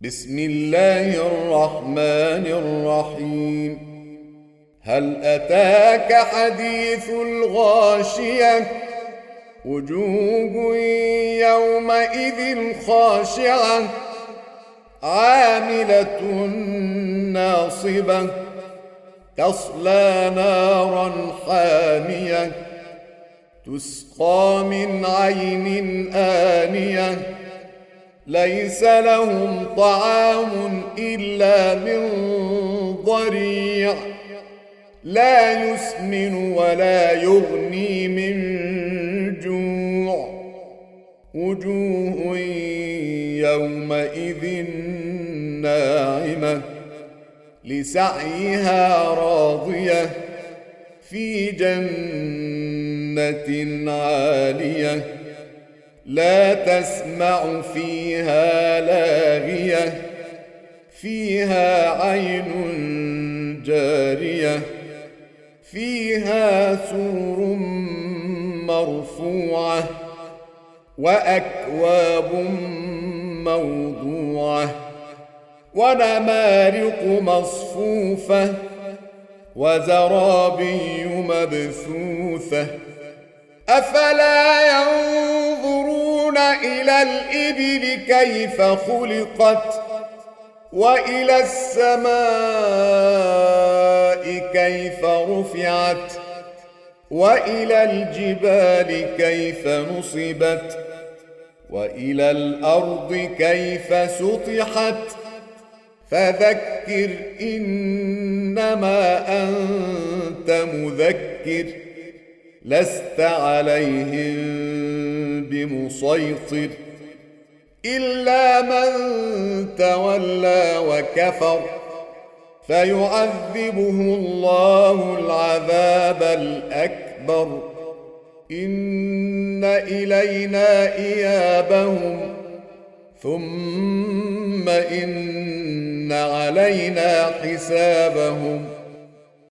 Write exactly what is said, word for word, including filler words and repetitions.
بسم الله الرحمن الرحيم. هل أتاك حديث الغاشية؟ وجوه يومئذ خاشعة عاملة ناصبة تصلى نارا حامية تسقى من عين آنية ليس لهم طعام إلا من ضريع لا يسمن ولا يغني من جوع وجوه يومئذ ناعمة لسعيها راضية في جنة عالية لا تسمع فيها لاغية فيها عين جارية فيها سرر مرفوعة وأكواب موضوعة ونمارق مصفوفة وزرابي مبثوثة أفلا ينظرون إلى الإبل كيف خلقت وإلى السماء كيف رفعت وإلى الجبال كيف نصبت وإلى الأرض كيف سطحت فذكر إنما أنت مذكر لست عليهم بمسيطر إلا من تولى وكفر فيعذبه الله العذاب الأكبر إن إلينا إيابهم ثم إن علينا حسابهم